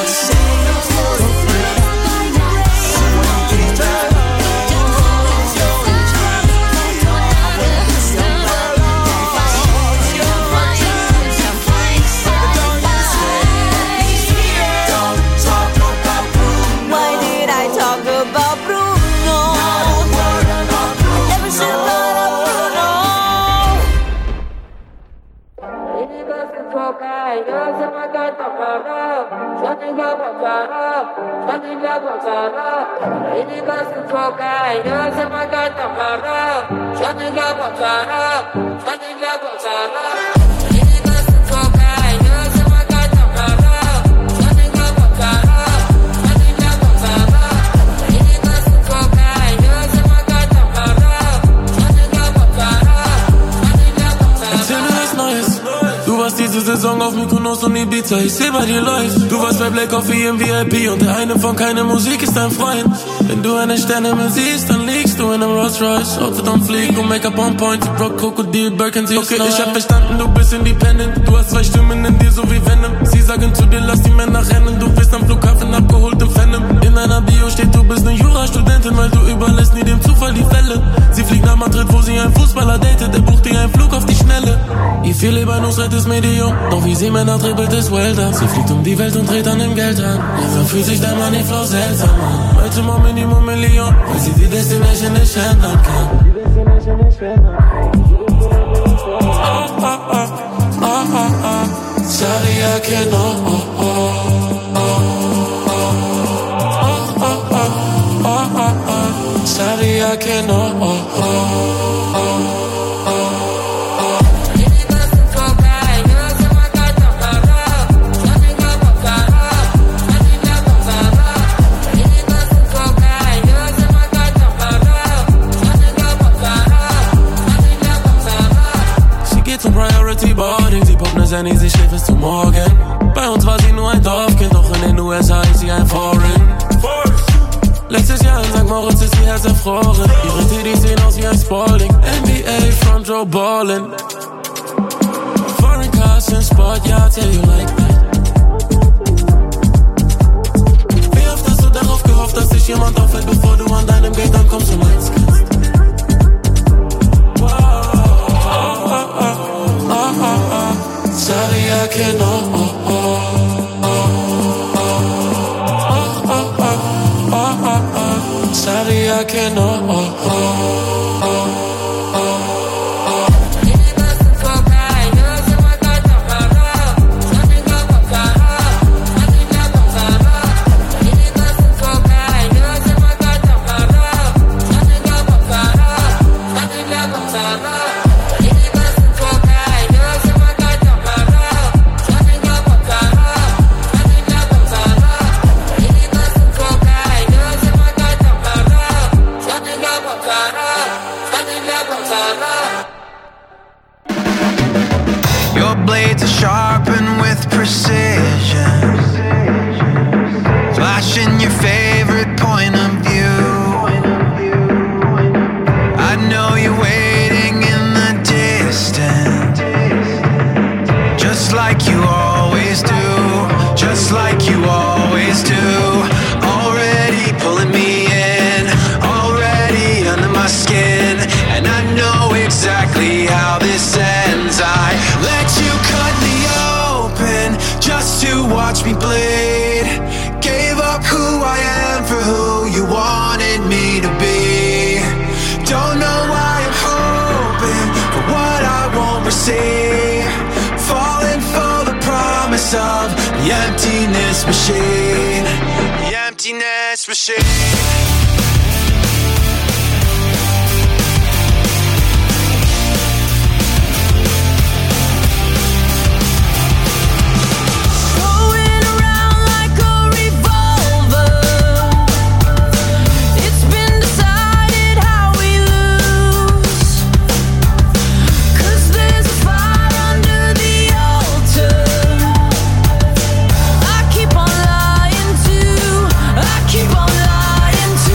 Why did I talk about Bruno? I never should have thought of Bruno. Erzähle was Neues. Du warst diese Saison auf Mykonos und Ibiza, ich seh bei dir läuft. Du warst bei Black Coffee im VIP und der eine von keine Musik ist dein Freund. Wenn du eine Sterne siehst, dann liegst du in einem Rolls Royce. Outfit on fleek und Make-up on point, Rock, Krokodil, Birkin, sie okay, ich hab verstanden, du bist independent. Du hast 2 Stimmen in dir, so wie Venom. Sie sagen zu dir, lass die Männer rennen. Du bist am Flughafen abgeholt im Phantom. In deiner Bio steht, du bist ne Jurastudentin, weil du überlässt nie dem Zufall die Fälle. Sie fliegt nach Madrid, wo sie einen Fußballer datet. Der bucht dir ein die viel lieber nur drittes Medium. Doch wie sie Männer trippelt es Welter. Sie fliegt um die Welt und dreht an dem Geld an. Langsam fühlt sich der Moneyflow seltsam an. Heute mal Minimum Million, weil sie die Destination nicht ändern kann. Sorry, I cannot. Sorry, I cannot. Boarding, sie poppt ne Sandy, sie schläft bis zum Morgen. Bei uns war sie nur ein Dorfkind, doch in den USA ist sie ein Foreign. Letztes Jahr in St. Moritz ist ihr Herz erfroren. Ihre Titties sehen aus wie ein Spalding. NBA Front Row ballin'. Foreign cars in Sport, yeah, I tell you like that. Wie oft hast du darauf gehofft, dass dich jemand auffällt, bevor du an deinem Gate ankommst und eins kannst? Sorry, I cannot. Sorry, I cannot. Your blades are sharpened with precision, flashing your favorite point of view. I know you're waiting in the distance, just like you always do, just like you always do. Already pulling me in, already under my skin, and I know exactly how this ends. I let you cut me open just to watch me bleed. Gave up who I am for who you wanted me to be. Don't know why I'm hoping for what I won't receive. Falling for the promise of the emptiness machine. The emptiness machine. Keep on lying to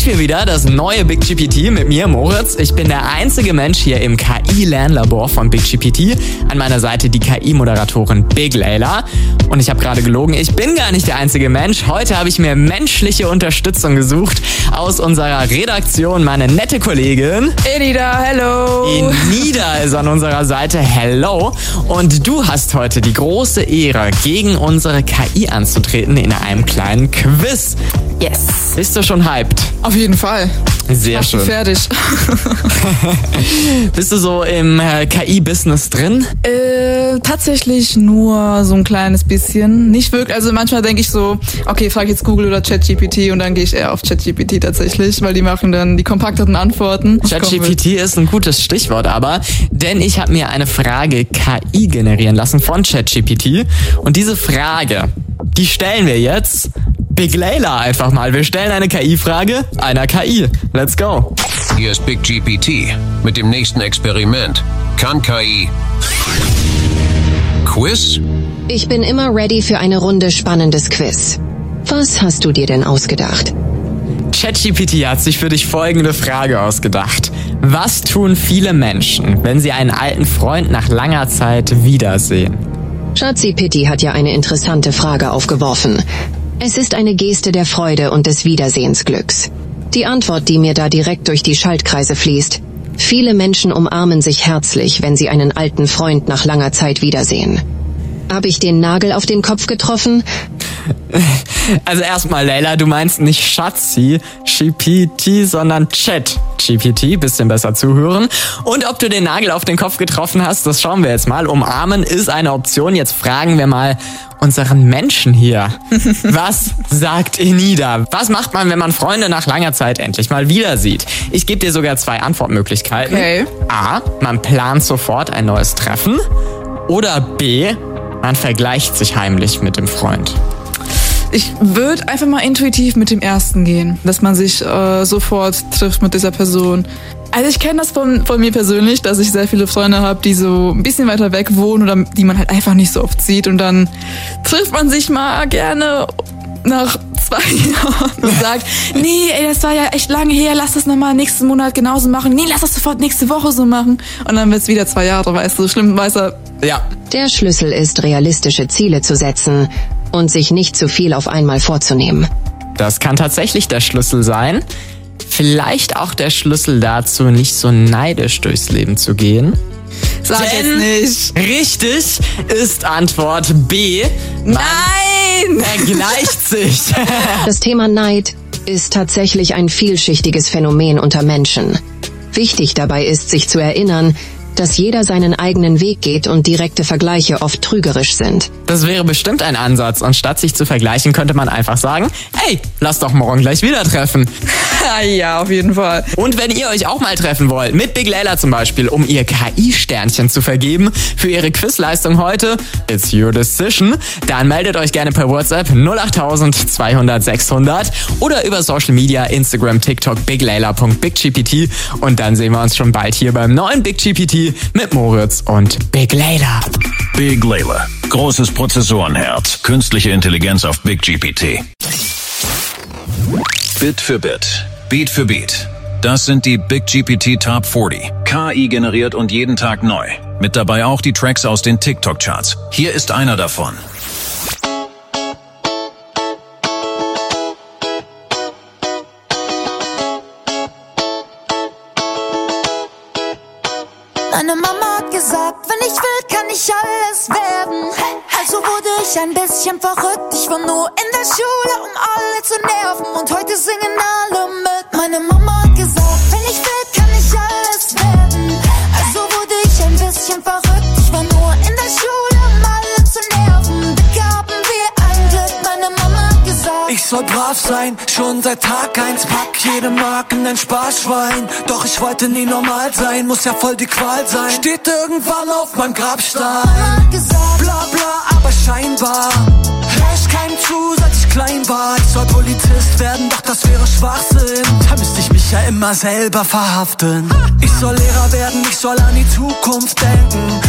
wir wieder, das neue Big GPT mit mir, Moritz. Ich bin der einzige Mensch hier im KI-Lernlabor von Big GPT. An meiner Seite die KI-Moderatorin Big Layla. Und ich habe gerade gelogen, ich bin gar nicht der einzige Mensch. Heute habe ich mir menschliche Unterstützung gesucht aus unserer Redaktion. Meine nette Kollegin Enida, hello. Enida ist an unserer Seite, hello. Und du hast heute die große Ehre, gegen unsere KI anzutreten in einem kleinen Quiz. Yes. Bist du schon hyped? Auf jeden Fall. Sehr schön. Fertig. Bist du so im KI-Business drin? Tatsächlich nur so ein kleines bisschen. Nicht wirklich. Also manchmal denke ich so, okay, frage jetzt Google oder ChatGPT und dann gehe ich eher auf ChatGPT tatsächlich, weil die machen dann die kompakteren Antworten. ChatGPT ist ein gutes Stichwort aber, denn ich habe mir eine Frage KI generieren lassen von ChatGPT und diese Frage, die stellen wir jetzt Big Layla einfach mal. Wir stellen eine KI-Frage einer KI. Let's go. Hier ist Big GPT mit dem nächsten Experiment. Kann KI Quiz? Ich bin immer ready für eine Runde spannendes Quiz. Was hast du dir denn ausgedacht? ChatGPT hat sich für dich folgende Frage ausgedacht. Was tun viele Menschen, wenn sie einen alten Freund nach langer Zeit wiedersehen? ChatGPT hat ja eine interessante Frage aufgeworfen. Es ist eine Geste der Freude und des Wiedersehensglücks. Die Antwort, die mir da direkt durch die Schaltkreise fließt: Viele Menschen umarmen sich herzlich, wenn sie einen alten Freund nach langer Zeit wiedersehen. Habe ich den Nagel auf den Kopf getroffen? Also erstmal, Layla, du meinst nicht Schatzi-GPT, sondern Chat-GPT. Bisschen besser zuhören. Und ob du den Nagel auf den Kopf getroffen hast, das schauen wir jetzt mal. Umarmen ist eine Option. Jetzt fragen wir mal unseren Menschen hier. Was sagt Enida? Was macht man, wenn man Freunde nach langer Zeit endlich mal wieder sieht? Ich gebe dir sogar 2 Antwortmöglichkeiten. Okay. A, man plant sofort ein neues Treffen. Oder B, man vergleicht sich heimlich mit dem Freund. Ich würde einfach mal intuitiv mit dem ersten gehen, dass man sich sofort trifft mit dieser Person. Also ich kenne das von mir persönlich, dass ich sehr viele Freunde habe, die so ein bisschen weiter weg wohnen oder die man halt einfach nicht so oft sieht. Und dann trifft man sich mal gerne nach 2 Jahren und sagt, nee, ey, das war ja echt lange her, lass das nochmal nächsten Monat genauso machen. Nee, lass das sofort nächste Woche so machen. Und dann wird's wieder 2 Jahre, weißt du, schlimm, weißt du. Ja. Der Schlüssel ist, realistische Ziele zu setzen und sich nicht zu viel auf einmal vorzunehmen. Das kann tatsächlich der Schlüssel sein. Vielleicht auch der Schlüssel dazu, nicht so neidisch durchs Leben zu gehen. Sag jetzt nicht. Richtig ist Antwort B. Nein! Vergleicht sich. Das Thema Neid ist tatsächlich ein vielschichtiges Phänomen unter Menschen. Wichtig dabei ist, sich zu erinnern, dass jeder seinen eigenen Weg geht und direkte Vergleiche oft trügerisch sind. Das wäre bestimmt ein Ansatz. Und statt sich zu vergleichen, könnte man einfach sagen, hey, lass doch morgen gleich wieder treffen. Ja, auf jeden Fall. Und wenn ihr euch auch mal treffen wollt, mit Big Layla zum Beispiel, um ihr KI-Sternchen zu vergeben für ihre Quizleistung heute, it's your decision, dann meldet euch gerne per WhatsApp 08000 200 600 oder über Social Media, Instagram, TikTok, biglayla.biggpt und dann sehen wir uns schon bald hier beim neuen Big GPT mit Moritz und Big Layla. Big Layla. Großes Prozessorenherz. Künstliche Intelligenz auf Big GPT. Bit für Bit. Beat für Beat. Das sind die Big GPT Top 40. KI generiert und jeden Tag neu. Mit dabei auch die Tracks aus den TikTok-Charts. Hier ist einer davon. Meine Mama hat gesagt, wenn ich will, kann ich alles werden. Also wurde ich ein bisschen verrückt. Ich war nur in der Schule, um alle zu nerven. Und heute singen alle mit. Meine Mama hat gesagt, wenn ich will, kann ich alles werden. Also wurde ich ein bisschen verrückt. Ich war nur in der Schule, um alle zu nerven. Dicke haben wir ein Glück, meine Mama hat gesagt. Ich soll brav sein, schon seit Tag 1. Pack jede Mark in ein Sparschwein. Doch ich wollte nie normal sein, muss ja voll die Qual sein. Steht irgendwann auf meinem Grabstein. Bla bla, aber scheinbar hör ich keinem zu, seit ich klein war. Ich soll Polizist werden, doch das wäre Schwachsinn. Da müsste ich mich ja immer selber verhaften. Ich soll Lehrer werden, ich soll an die Zukunft denken. Doch auch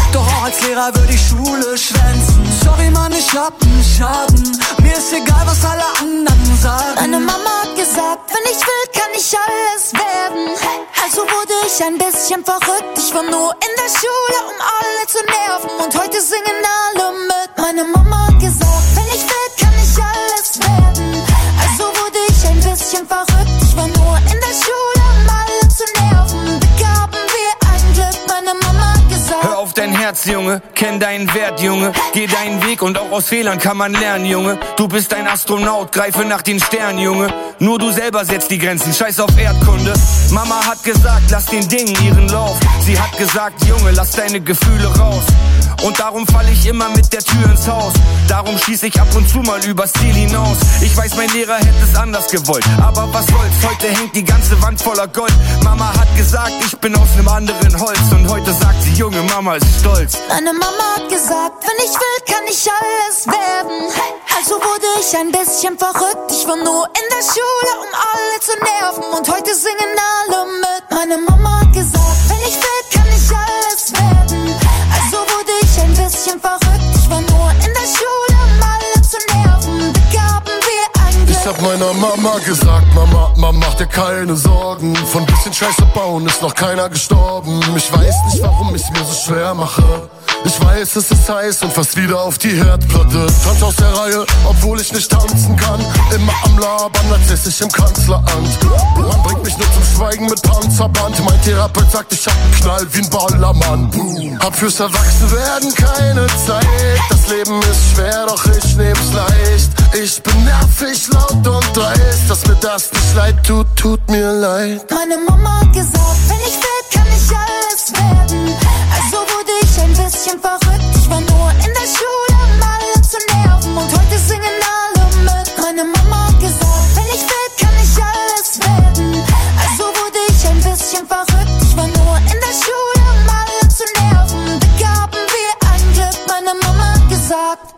als Lehrer würde ich Schule schwänzen. Sorry Mann, ich hab einen Schaden, mir ist egal, was alle anderen sagen. Meine Mama hat gesagt, wenn ich will, kann ich alles werden. Also wurde ich ein bisschen verrückt. Ich war nur in der Schule, um alle zu nerven. Und heute singen alle mit. Meine Mama hat gesagt, wenn ich will, kann ich alles werden. Also wurde ich ein bisschen verrückt. Ich war nur in der Schule, um alle zu nerven. Dicke haben wir ein Glück, meine Mama hat gesagt. Hör auf dein Herz, Junge, kenn deinen Wert, Junge. Geh deinen Weg und auch aus Fehlern kann man lernen, Junge. Du bist ein Astronaut, greife nach den Sternen, Junge. Nur du selber setzt die Grenzen, scheiß auf Erdkunde. Mama hat gesagt, lass den Dingen ihren Lauf. Sie hat gesagt, Junge, lass deine Gefühle raus. Und darum fall ich immer mit der Tür ins Haus. Darum schieß ich ab und zu mal übers Ziel hinaus. Ich weiß, mein Lehrer hätte es anders gewollt, aber was soll's, heute hängt die ganze Wand voller Gold. Mama hat gesagt, ich bin aus nem anderen Holz. Und heute sagt sie, Junge, Mama ist stolz. Meine Mama hat gesagt, wenn ich will, kann ich alles werden. Also wurde ich ein bisschen verrückt. Ich war nur in der Schule, um alle zu nerven. Und heute singen alle mit. Meine Mama hat gesagt, wenn ich will, kann ich alles werden. Also wurde ich ein bisschen verrückt. Ich war nur in der Schule, um alle zu nerven. Dicke haben wir ein Glück. Ich hab meiner Mama gesagt, Mama, mach dir keine Sorgen. Von bisschen Scheiße bauen ist noch keiner gestorben. Ich weiß nicht, warum ich's mir so schwer mache. Ich weiß, es ist heiß und fast wieder auf die Herdplatte. Tanz aus der Reihe, obwohl ich nicht tanzen kann. Immer am Labern, als säß ich im Kanzleramt. Man bringt mich nur zum Schweigen mit Panzerband. Mein Therapeut sagt, ich hab einen Knall wie ein Ballermann. Hab fürs Erwachsenwerden keine Zeit. Das Leben ist schwer, doch ich nehm's leicht. Ich bin nervig, laut und dreist. Dass mir das nicht leid tut, tut mir leid. Meine Mama hat gesagt, wenn ich will, kann ich alles werden. Also wurde ich ein bisschen verrückt. Ich war nur in der Schule, um alle zu nerven. Und heute singen alle mit. Meine Mama hat gesagt, wenn ich will, kann ich alles werden. Also wurde ich ein bisschen verrückt. Ich war nur in der Schule, um alle zu nerven. Dicke haben wir ein Glück, meine Mama hat gesagt.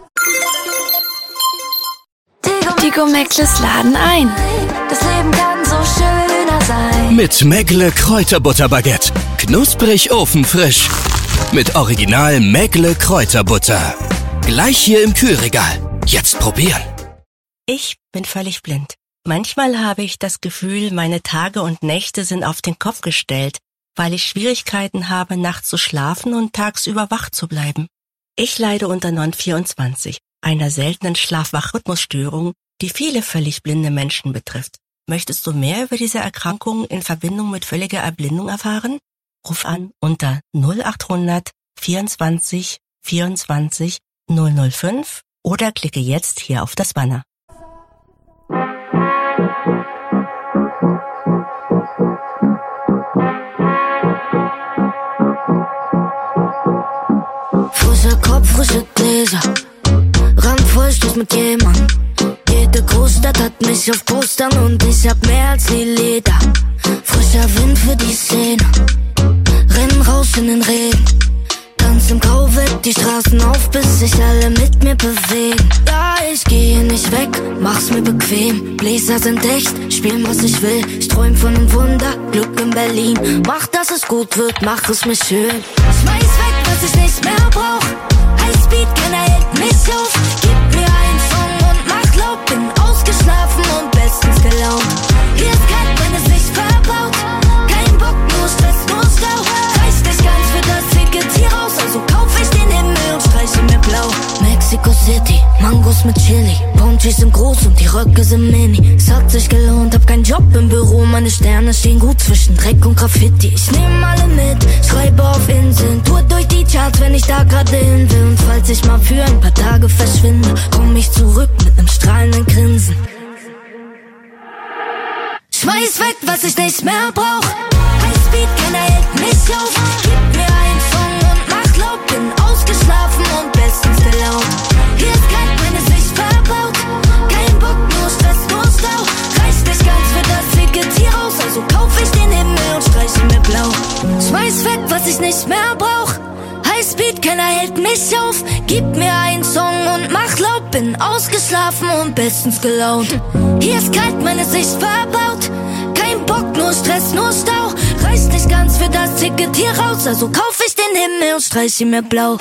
Tigo Mäckles laden ein. Das Leben kann so schöner sein. Mit Mäckle Kräuterbutterbaguette. Knusprig ofenfrisch. Mit Original Mäckle Kräuterbutter. Gleich hier im Kühlregal. Jetzt probieren. Ich bin völlig blind. Manchmal habe ich das Gefühl, meine Tage und Nächte sind auf den Kopf gestellt, weil ich Schwierigkeiten habe, nachts zu schlafen und tagsüber wach zu bleiben. Ich leide unter Non-24, einer seltenen Schlaf-Wach-Rhythmusstörung, die viele völlig blinde Menschen betrifft. Möchtest du mehr über diese Erkrankung in Verbindung mit völliger Erblindung erfahren? Ruf an unter 0800 24 24 005 oder klicke jetzt hier auf das Banner. Frischer Kopf, frische Gläser, randvoll Stoß mit jemand. Jede Großstadt hat mich auf Postern und ich hab mehr als die Leder. Frischer Wind für die Szene, rennen raus in den Regen. Tanz im Grau weg, die Straßen auf, bis sich alle mit mir bewegen. Ja, ich gehe nicht weg, mach's mir bequem. Bläser sind echt, spielen was ich will. Ich träum von einem Wunder, Glück in Berlin. Mach, dass es gut wird, mach es mir schön. Schmeiß weg, was ich nicht mehr brauch. Highspeed, keiner hält mich auf. Gib mir einen Song und mach laut. Bin ausgeschlafen und bestens gelaunt. Hier ist kalt, wenn es nicht verbaut. Kein Bock, nur Stress, nur Stau. Reicht nicht ganz für das Ticket hier raus. Also kauf ich den Himmel und streiche mir blau. Mexico City, Mangos mit Chili. Ponchis sind groß und die Röcke sind mini. Es hat sich gelohnt, hab keinen Job im Büro. Meine Sterne stehen gut zwischen Dreck und Graffiti. Ich nehm alle mit, schreibe auf Inseln. Tour durch die Charts, wenn ich da gerade hin will. Und falls ich mal für ein paar Tage verschwinde, komm ich zurück mit nem strahlenden Grinsen. Schmeiß weg, was ich nicht mehr brauch. Highspeed, keiner hält mich auf. Gib mir einen Song und mach laut. Bin ausgeschlafen und bestens gelaunt. Hier ist kalt, wenn es nicht verbaut. Kein Bock, nur Stress, nur Stau. Reicht nicht ganz für das Ticket hier raus. Also kauf ich den Himmel und streiche mir blau. Schmeiß weg, was ich nicht mehr brauch. Highspeed, keiner hält mich auf. Gib mir einen Song und mach laut. Bin ausgeschlafen und bestens gelaunt. Hier ist kalt, wenn es nicht verbaut. Kein Bock, nur Stress, nur Stau. Reicht nicht ganz für das Ticket hier raus. Also kauf ich den den Himmel und streich ihn mir blau.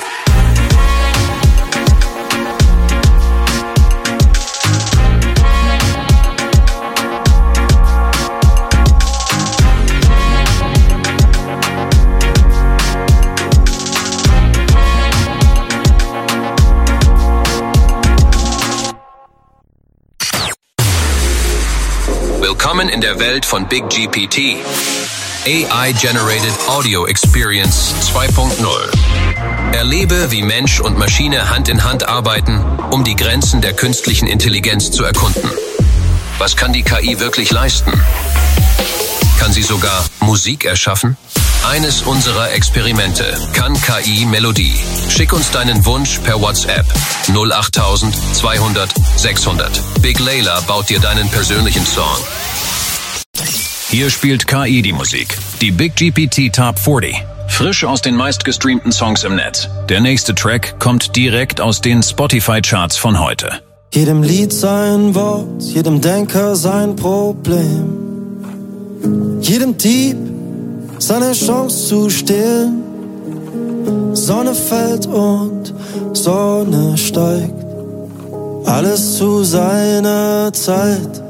Willkommen in der Welt von Big GPT. AI-Generated Audio Experience 2.0. Erlebe, wie Mensch und Maschine Hand in Hand arbeiten, um die Grenzen der künstlichen Intelligenz zu erkunden. Was kann die KI wirklich leisten? Kann sie sogar Musik erschaffen? Eines unserer Experimente. Kann KI Melodie? Schick uns deinen Wunsch per WhatsApp 08000 200 600. Big Layla baut dir deinen persönlichen Song. Hier spielt KI die Musik. Die Big GPT Top 40. Frisch aus den meistgestreamten Songs im Netz. Der nächste Track kommt direkt aus den Spotify-Charts von heute. Jedem Lied sein Wort, jedem Denker sein Problem. Jedem Dieb seine Chance zu stehlen. Sonne fällt und Sonne steigt. Alles zu seiner Zeit.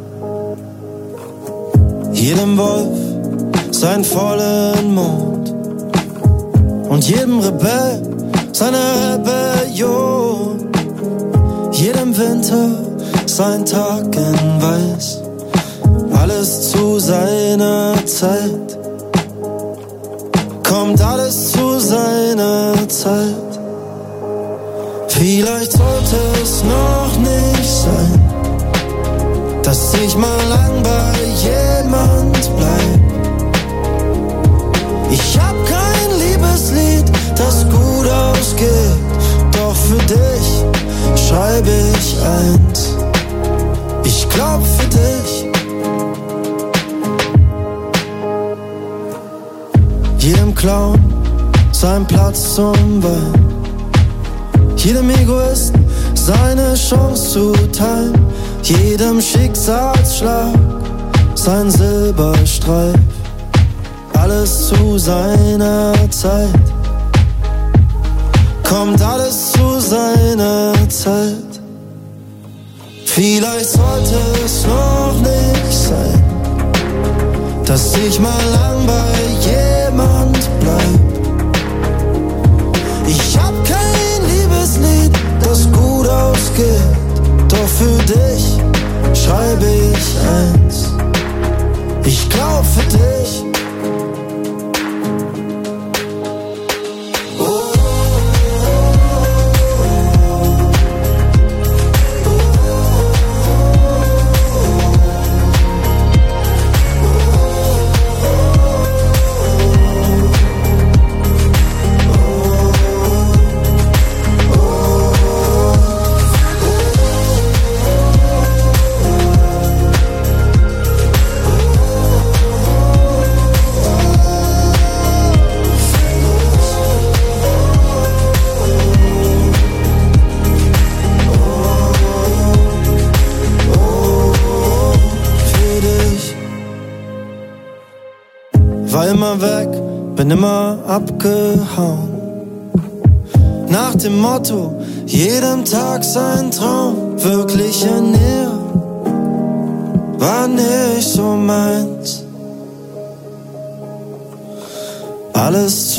Jedem Wolf sein vollen Mond und jedem Rebell seine Rebellion. Jedem Winter sein Tag in Weiß. Alles zu seiner Zeit. Kommt alles zu seiner Zeit. Vielleicht sollte es noch nicht sein, dass ich mal lang bei jemand bleib. Ich hab kein Liebeslied, das gut ausgeht, doch für dich schreibe ich eins. Ich glaub für dich. Jedem Clown sein Platz zum Wein. Jedem Egoisten seine Chance zu teilen. Jedem Schicksalsschlag sein Silberstreif. Alles zu seiner Zeit. Kommt alles zu seiner Zeit. Vielleicht sollte es noch nicht sein, dass ich mal lang bei jemand bleib. Ich hab kein Liebeslied, das gut ausgeht, doch für dich schreibe ich eins. Ich glaub für dich. Immer weg, bin immer abgehauen. Nach dem Motto, jedem Tag sein Traum. Wirkliche Nähe war nicht so meins. Alles